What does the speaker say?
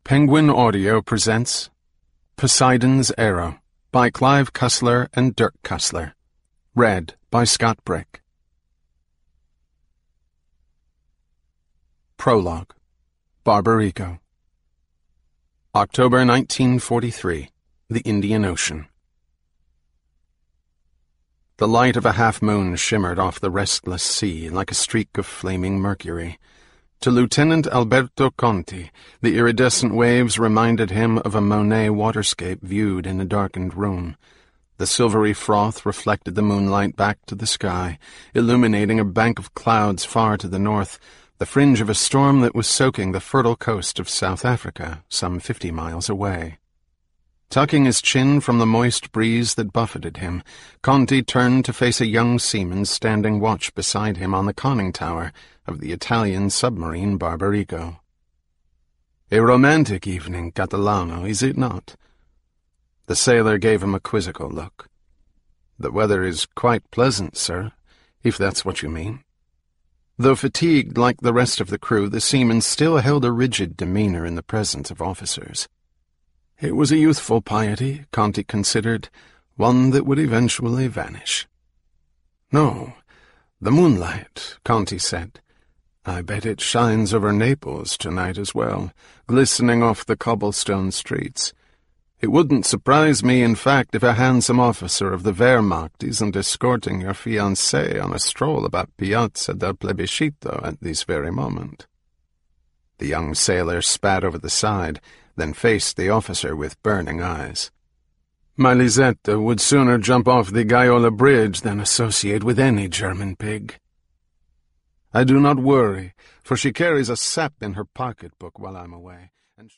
Penguin Audio presents Poseidon's Arrow by Clive Cussler and Dirk Cussler. Read by Scott Brick. Prologue. Barbarigo. October 1943. The Indian Ocean. The light of a half-moon shimmered off the restless sea like a streak of flaming mercury. To Lieutenant Alberto Conti, the iridescent waves reminded him of a Monet waterscape viewed in a darkened room. The silvery froth reflected the moonlight back to the sky, illuminating a bank of clouds far to the north, the fringe of a storm that was soaking the fertile coast of South Africa, some 50 miles away. Tucking his chin from the moist breeze that buffeted him, Conti turned to face a young seaman standing watch beside him on the conning tower of the Italian submarine Barbarigo. "A romantic evening, Catalano, is it not?" The sailor gave him a quizzical look. "The weather is quite pleasant, sir, if that's what you mean." Though fatigued like the rest of the crew, the seaman still held a rigid demeanor in the presence of officers. It was a youthful piety, Conti considered, one that would eventually vanish. "No, the moonlight," Conti said. "I bet it shines over Naples tonight as well, glistening off the cobblestone streets. It wouldn't surprise me, in fact, if a handsome officer of the Wehrmacht isn't escorting your fiancée on a stroll about Piazza del Plebiscito at this very moment." The young sailor spat over the side, then faced the officer with burning eyes. "My Lisetta would sooner jump off the Gaiola Bridge than associate with any German pig. I do not worry, for she carries a sap in her pocketbook while I'm away.